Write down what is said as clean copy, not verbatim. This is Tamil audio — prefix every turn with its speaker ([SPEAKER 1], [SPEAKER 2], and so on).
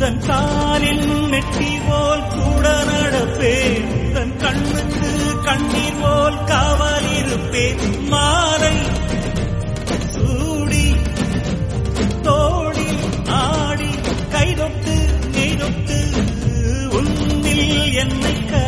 [SPEAKER 1] உந்தன் காலில் நெட்டி போல் கூட நடப்பேன், உந்தன் கண்ணுக்கு கண்ணீர் போல் காவல் இருப்பேன். மாலை சூடி தோடி ஆடி கைதொட்டு நெய்தொட்டு உன்னில் என்னை